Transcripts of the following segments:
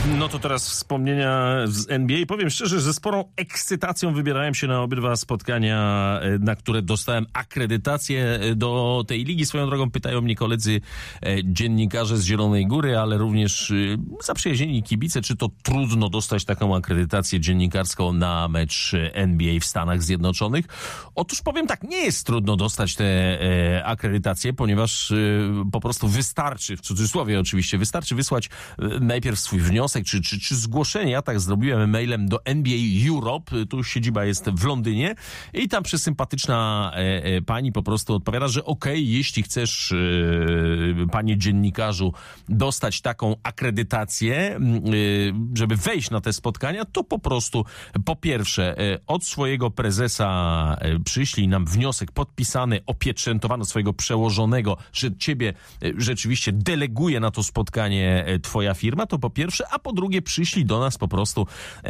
No to teraz wspomnienia z NBA. Powiem szczerze, że ze sporą ekscytacją wybierałem się na obydwa spotkania, na które dostałem akredytację do tej ligi. Swoją drogą pytają mnie koledzy dziennikarze z Zielonej Góry, ale również zaprzyjaźnieni kibice, czy to trudno dostać taką akredytację dziennikarską na mecz NBA w Stanach Zjednoczonych. Otóż powiem tak, nie jest trudno dostać tę akredytację, ponieważ po prostu wystarczy, w cudzysłowie oczywiście, wystarczy wysłać najpierw swój wniosek, czy zgłoszenie. Ja tak zrobiłem mailem do NBA Europe, tu siedziba jest w Londynie i tam przesympatyczna pani po prostu odpowiada, że okej, jeśli chcesz, panie dziennikarzu, dostać taką akredytację, żeby wejść na te spotkania, to po prostu po pierwsze od swojego prezesa przyślij nam wniosek podpisany, opieczętowany, swojego przełożonego, że ciebie rzeczywiście deleguje na to spotkanie twoja firma, to po pierwsze, a po drugie przyślij do nas po prostu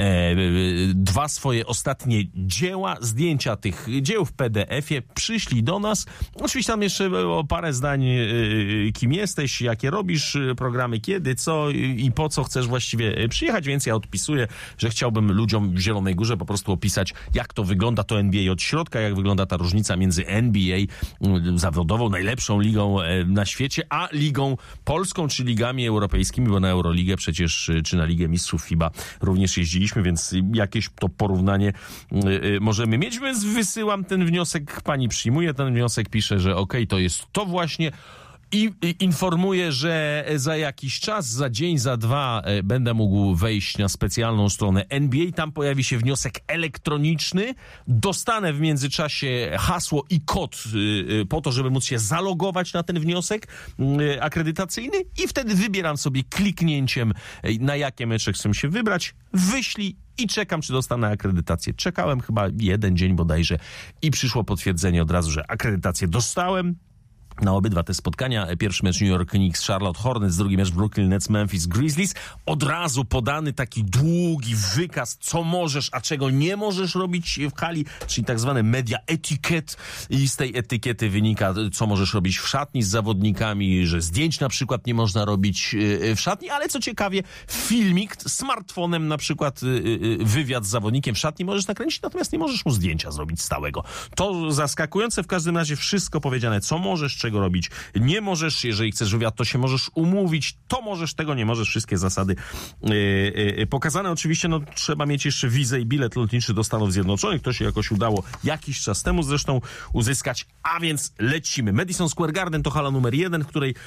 dwa swoje ostatnie dzieła, zdjęcia tych dzieł w PDF-ie, przyślij do nas. Oczywiście tam jeszcze o parę zdań, kim jesteś, jakie robisz programy, kiedy, co i po co chcesz właściwie przyjechać, więc ja odpisuję, że chciałbym ludziom w Zielonej Górze po prostu opisać, jak to wygląda to NBA od środka, jak wygląda ta różnica między NBA zawodową, najlepszą ligą na świecie, a ligą polską, czy ligami europejskimi, bo na Euroligę przecież, czy na Ligę Mistrzów FIBA również jeździliśmy, więc jakieś to porównanie możemy mieć, więc wysyłam ten wniosek, pani przyjmuje ten wniosek, pisze, że okej, to jest to właśnie. I informuję, że za jakiś czas, za dzień, za dwa będę mógł wejść na specjalną stronę NBA. Tam pojawi się wniosek elektroniczny. Dostanę w międzyczasie hasło i kod po to, żeby móc się zalogować na ten wniosek akredytacyjny i wtedy wybieram sobie kliknięciem, na jakie mecze chcę się wybrać. Wyślij i czekam, czy dostanę akredytację. Czekałem chyba jeden dzień bodajże i przyszło potwierdzenie od razu, że akredytację dostałem. Na obydwa te spotkania, pierwszy mecz New York Knicks, Charlotte Hornets, drugi mecz Brooklyn Nets, Memphis Grizzlies, od razu podany taki długi wykaz, co możesz, a czego nie możesz robić w hali, czyli tak zwany media etiquette, i z tej etykiety wynika, co możesz robić w szatni z zawodnikami, że zdjęć na przykład nie można robić w szatni, ale co ciekawie, filmik smartfonem, na przykład wywiad z zawodnikiem w szatni możesz nakręcić, natomiast nie możesz mu zdjęcia zrobić stałego. To zaskakujące, w każdym razie wszystko powiedziane, co możesz, czego robić nie możesz, jeżeli chcesz wywiad, to się możesz umówić, to możesz, tego nie możesz, wszystkie zasady pokazane. Oczywiście, no, trzeba mieć jeszcze wizę i bilet lotniczy do Stanów Zjednoczonych, to się jakoś udało jakiś czas temu zresztą uzyskać, a więc lecimy. Madison Square Garden to hala numer 1,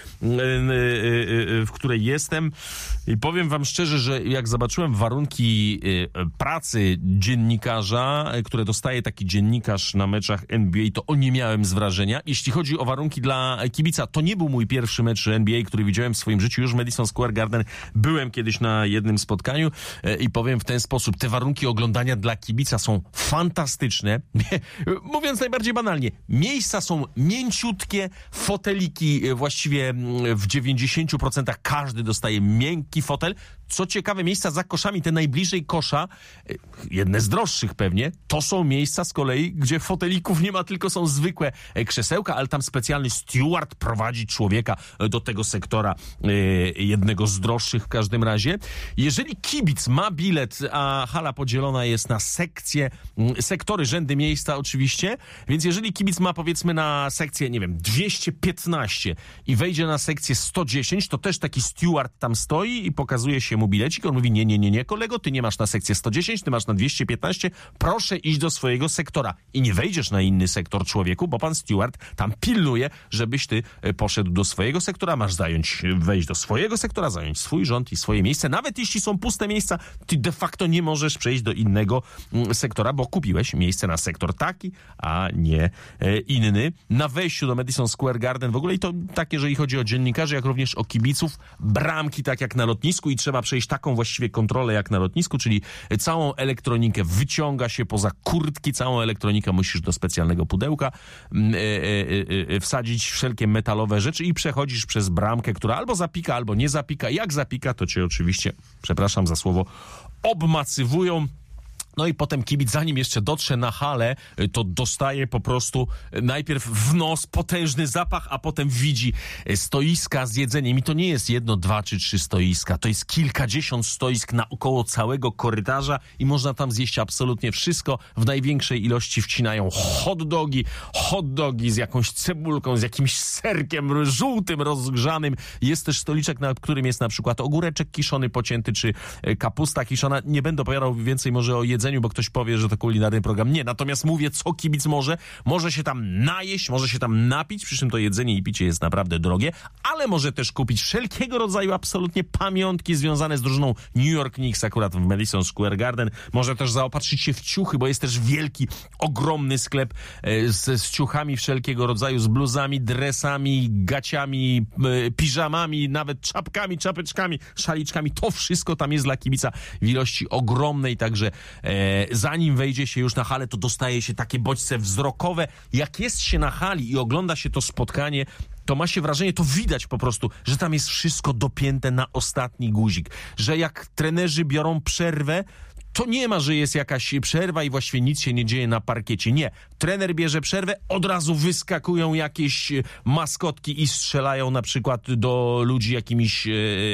w której jestem i powiem wam szczerze, że jak zobaczyłem warunki pracy dziennikarza, które dostaje taki dziennikarz na meczach NBA, to nie miałem z wrażenia. Jeśli chodzi o warunki dla kibica, to nie był mój pierwszy mecz NBA, który widziałem w swoim życiu. Już w Madison Square Garden byłem kiedyś na jednym spotkaniu i powiem w ten sposób, te warunki oglądania dla kibica są fantastyczne. Mówiąc najbardziej banalnie, miejsca są mięciutkie, foteliki właściwie w 90% każdy dostaje miękki fotel. Co ciekawe, miejsca za koszami, te najbliżej kosza, jedne z droższych pewnie, to są miejsca z kolei, gdzie fotelików nie ma, tylko są zwykłe krzesełka, ale tam specjalny steward prowadzi człowieka do tego sektora, jednego z droższych w każdym razie. Jeżeli kibic ma bilet, a hala podzielona jest na sektory, rzędy miejsca oczywiście, więc jeżeli kibic ma powiedzmy na sekcję, nie wiem, 215 i wejdzie na sekcję 110, to też taki steward tam stoi i pokazuje się mu bilecik. On mówi, nie, kolego, ty nie masz na sekcję 110, ty masz na 215, proszę iść do swojego sektora. I nie wejdziesz na inny sektor, człowieku, bo pan steward tam pilnuje, żebyś ty poszedł do swojego sektora, masz wejść do swojego sektora, zająć swój rząd i swoje miejsce. Nawet jeśli są puste miejsca, ty de facto nie możesz przejść do innego sektora, bo kupiłeś miejsce na sektor taki, a nie inny. Na wejściu do Madison Square Garden w ogóle, i to tak, jeżeli chodzi o dziennikarzy, jak również o kibiców, bramki tak jak na lotnisku i trzeba przejść taką właściwie kontrolę jak na lotnisku, czyli całą elektronikę wyciąga się poza kurtki, całą elektronikę musisz do specjalnego pudełka wsadzić, wszelkie metalowe rzeczy i przechodzisz przez bramkę, która albo zapika, albo nie zapika. Jak zapika, to cię oczywiście, przepraszam za słowo, obmacywują. No i potem kibic, zanim jeszcze dotrze na halę, to dostaje po prostu najpierw w nos potężny zapach, a potem widzi stoiska z jedzeniem. I to nie jest 1, 2 czy 3 stoiska. To jest kilkadziesiąt stoisk naokoło całego korytarza i można tam zjeść absolutnie wszystko. W największej ilości wcinają hot dogi z jakąś cebulką, z jakimś serkiem żółtym, rozgrzanym. Jest też stoliczek, na którym jest na przykład ogóreczek kiszony, pocięty, czy kapusta kiszona. Nie będę opowiadał więcej może o jedzeniu, bo ktoś powie, że to kulinarny program. Nie, natomiast mówię, co kibic może. Może się tam najeść, może się tam napić, przy czym to jedzenie i picie jest naprawdę drogie, ale może też kupić wszelkiego rodzaju absolutnie pamiątki związane z drużyną New York Knicks, akurat w Madison Square Garden. Może też zaopatrzyć się w ciuchy, bo jest też wielki, ogromny sklep z ciuchami wszelkiego rodzaju, z bluzami, dresami, gaciami, piżamami, nawet czapkami, czapeczkami, szaliczkami. To wszystko tam jest dla kibica w ilości ogromnej, także zanim wejdzie się już na halę, to dostaje się takie bodźce wzrokowe. Jak jest się na hali i ogląda się to spotkanie, to ma się wrażenie, to widać po prostu, że tam jest wszystko dopięte na ostatni guzik. Że jak trenerzy biorą przerwę, to nie ma, że jest jakaś przerwa i właściwie nic się nie dzieje na parkiecie. Nie. Trener bierze przerwę, od razu wyskakują jakieś maskotki i strzelają na przykład do ludzi jakimiś,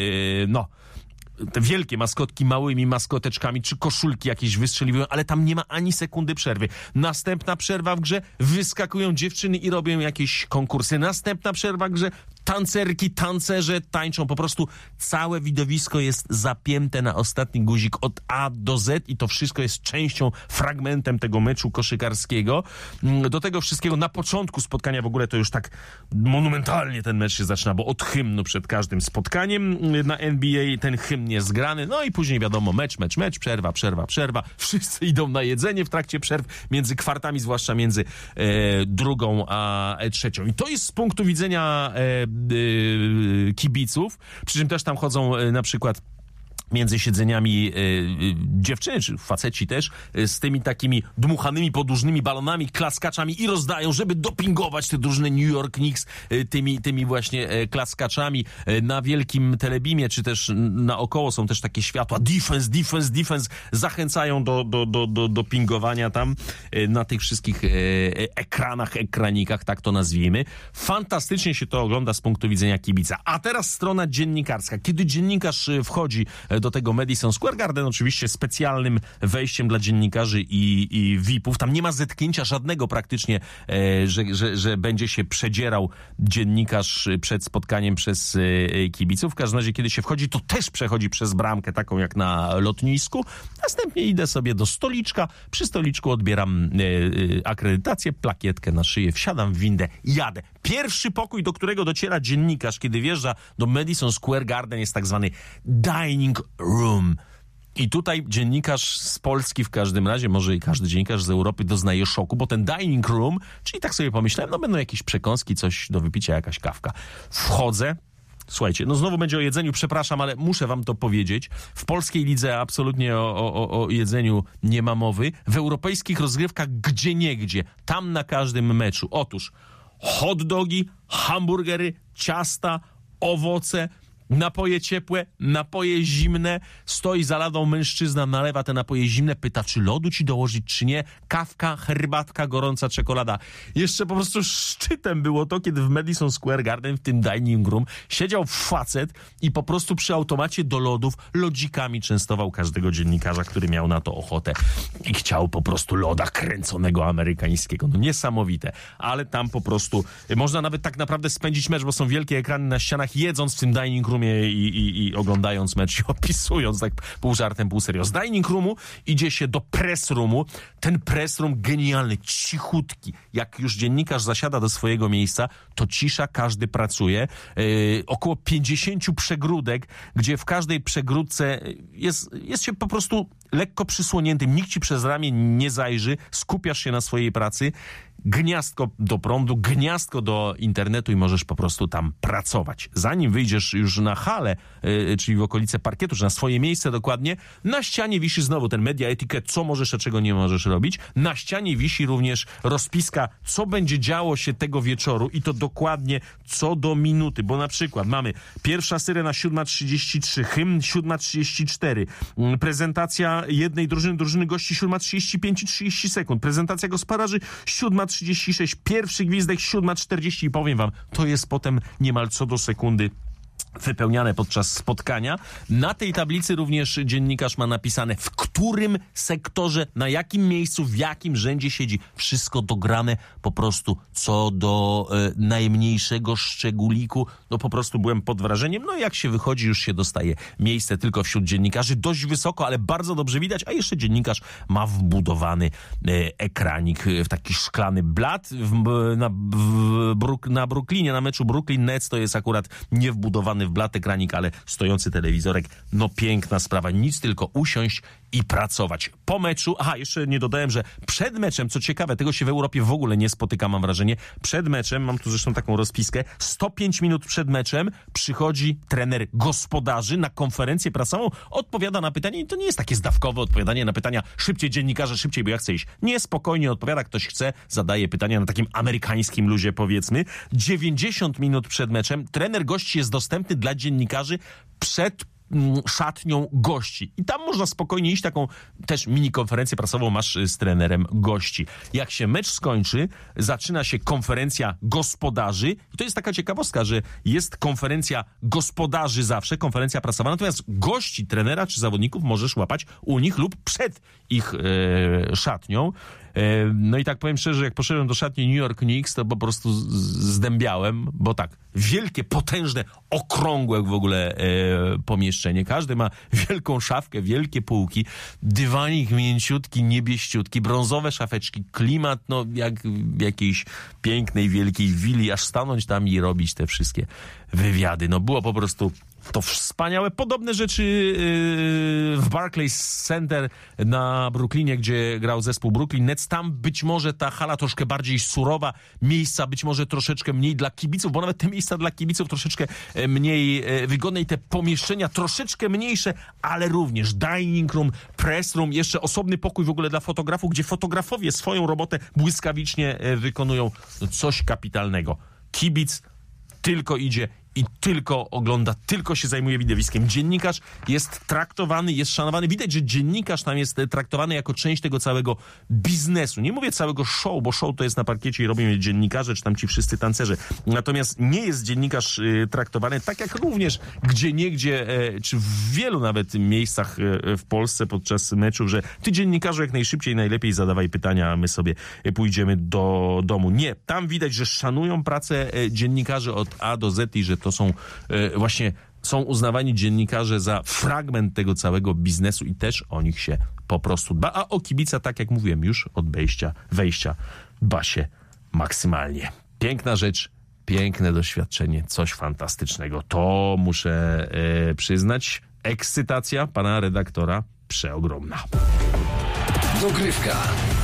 te wielkie maskotki małymi maskoteczkami, czy koszulki jakieś wystrzeliwują, ale tam nie ma ani sekundy przerwy. Następna przerwa w grze, wyskakują dziewczyny i robią jakieś konkursy. Następna przerwa w grze, tancerki, tancerze tańczą. Po prostu całe widowisko jest zapięte na ostatni guzik od A do Z i to wszystko jest częścią, fragmentem tego meczu koszykarskiego. Do tego wszystkiego na początku spotkania w ogóle to już tak monumentalnie ten mecz się zaczyna, bo od hymnu przed każdym spotkaniem na NBA ten hymn jest grany, no i później wiadomo mecz, przerwa. Wszyscy idą na jedzenie w trakcie przerw, między kwartami, zwłaszcza między drugą a trzecią. I to jest z punktu widzenia kibiców, przy czym też tam chodzą na przykład między siedzeniami dziewczyny, czy faceci też, z tymi takimi dmuchanymi podłużnymi balonami, klaskaczami i rozdają, żeby dopingować te drużyny New York Knicks tymi właśnie klaskaczami. Na wielkim telebimie, czy też naokoło są też takie światła defense, zachęcają do pingowania tam na tych wszystkich ekranikach, tak to nazwijmy. Fantastycznie się to ogląda z punktu widzenia kibica. A teraz strona dziennikarska. Kiedy dziennikarz wchodzi do tego Madison Square Garden, oczywiście specjalnym wejściem dla dziennikarzy i VIP-ów. Tam nie ma zetknięcia żadnego praktycznie, że będzie się przedzierał dziennikarz przed spotkaniem przez kibiców. W każdym razie, kiedy się wchodzi, to też przechodzi przez bramkę, taką jak na lotnisku. Następnie idę sobie do stoliczka. Przy stoliczku odbieram akredytację, plakietkę na szyję, wsiadam w windę i jadę. Pierwszy pokój, do którego dociera dziennikarz, kiedy wjeżdża do Madison Square Garden, jest tak zwany dining room. I tutaj dziennikarz z Polski w każdym razie, może i każdy dziennikarz z Europy doznaje szoku, bo ten dining room, czyli tak sobie pomyślałem, no będą jakieś przekąski, coś do wypicia, jakaś kawka. Wchodzę. Słuchajcie, no znowu będzie o jedzeniu, przepraszam, ale muszę wam to powiedzieć. W polskiej lidze absolutnie o jedzeniu nie ma mowy. W europejskich rozgrywkach gdzieniegdzie, tam na każdym meczu. Otóż hot dogi, hamburgery, ciasta, owoce, napoje ciepłe, napoje zimne. Stoi za ladą mężczyzna, nalewa te napoje zimne, pyta, czy lodu ci dołożyć, czy nie. Kawka, herbatka, gorąca czekolada. Jeszcze po prostu szczytem było to, kiedy w Madison Square Garden, w tym dining room, siedział facet i po prostu przy automacie do lodów lodzikami częstował każdego dziennikarza, który miał na to ochotę i chciał po prostu loda kręconego amerykańskiego. No niesamowite. Ale tam po prostu można nawet tak naprawdę spędzić mecz, bo są wielkie ekrany na ścianach, jedząc w tym dining roomie i oglądając mecz i opisując tak pół żartem, pół serio. Z dining roomu idzie się do press roomu. Ten press room genialny, cichutki. Jak już dziennikarz zasiada do swojego miejsca, to cisza, każdy pracuje. Około 50 przegródek, gdzie w każdej przegródce jest się po prostu lekko przysłoniętym. Nikt ci przez ramię nie zajrzy. Skupiasz się na swojej pracy. gniazdko do prądu, gniazdko do internetu i możesz po prostu tam pracować. Zanim wyjdziesz już na halę, czyli w okolice parkietu, czy na swoje miejsce dokładnie, na ścianie wisi znowu ten media etiquette, co możesz, a czego nie możesz robić. Na ścianie wisi również rozpiska, co będzie działo się tego wieczoru i to dokładnie co do minuty, bo na przykład mamy pierwsza syrena 7:33, hymn 7:34, prezentacja jednej drużyny gości 7:35 i 30 sekund, prezentacja gospodarzy 7:36, pierwszy gwizdek 7:40 i powiem wam, to jest potem niemal co do sekundy wypełniane podczas spotkania. Na tej tablicy również dziennikarz ma napisane, w którym sektorze, na jakim miejscu, w jakim rzędzie siedzi. Wszystko dograne po prostu co do najmniejszego szczególiku. No po prostu byłem pod wrażeniem. No jak się wychodzi, już się dostaje miejsce tylko wśród dziennikarzy. Dość wysoko, ale bardzo dobrze widać. A jeszcze dziennikarz ma wbudowany ekranik w taki szklany blat. Na Brooklynie, na meczu Brooklyn Nets to jest akurat niewbudowany w blat ekranik, ale stojący telewizorek, no piękna sprawa, nic tylko usiąść i pracować. Po meczu, jeszcze nie dodałem, że przed meczem, co ciekawe, tego się w Europie w ogóle nie spotyka, mam wrażenie, przed meczem, mam tu zresztą taką rozpiskę, 105 minut przed meczem przychodzi trener gospodarzy na konferencję prasową, odpowiada na pytanie i to nie jest takie zdawkowe odpowiadanie na pytania, szybciej dziennikarze, szybciej, bo ja chcę iść. Nie, spokojnie odpowiada, ktoś chce, zadaje pytania na takim amerykańskim luzie, powiedzmy. 90 minut przed meczem trener gości jest dostępny dla dziennikarzy przed szatnią gości. I tam można spokojnie iść, taką też mini konferencję prasową masz z trenerem gości. Jak się mecz skończy, zaczyna się konferencja gospodarzy i to jest taka ciekawostka, że jest konferencja gospodarzy zawsze, konferencja prasowa, natomiast gości trenera czy zawodników możesz łapać u nich lub przed ich szatnią. No i tak powiem szczerze, jak poszedłem do szatni New York Knicks, to po prostu zdębiałem, bo tak, wielkie, potężne, okrągłe w ogóle pomieszczenie. Każdy ma wielką szafkę, wielkie półki, dywanik mięciutki, niebieściutki, brązowe szafeczki, klimat, no jak w jakiejś pięknej, wielkiej willi, aż stanąć tam i robić te wszystkie wywiady. No było po prostu to wspaniałe. Podobne rzeczy w Barclays Center na Brooklynie, gdzie grał zespół Brooklyn Nets. Tam być może ta hala troszkę bardziej surowa, miejsca być może troszeczkę mniej dla kibiców, bo nawet te miejsca dla kibiców troszeczkę mniej wygodne i te pomieszczenia troszeczkę mniejsze, ale również dining room, press room, jeszcze osobny pokój w ogóle dla fotografów, gdzie fotografowie swoją robotę błyskawicznie wykonują. No coś kapitalnego. Kibic tylko idzie i tylko ogląda, tylko się zajmuje widowiskiem. Dziennikarz jest traktowany, jest szanowany. Widać, że dziennikarz tam jest traktowany jako część tego całego biznesu. Nie mówię całego show, bo show to jest na parkiecie i robią dziennikarze, czy tam ci wszyscy tancerze. Natomiast nie jest dziennikarz traktowany tak jak również gdzieniegdzie, czy w wielu nawet miejscach w Polsce podczas meczów, że ty dziennikarzu jak najszybciej, najlepiej zadawaj pytania, a my sobie pójdziemy do domu. Nie. Tam widać, że szanują pracę dziennikarzy od A do Z i że to są właśnie są uznawani dziennikarze za fragment tego całego biznesu i też o nich się po prostu dba. A o kibica, tak jak mówiłem, już od wejścia dba się maksymalnie. Piękna rzecz, piękne doświadczenie, coś fantastycznego. To muszę przyznać. Ekscytacja pana redaktora przeogromna. Dogrywka.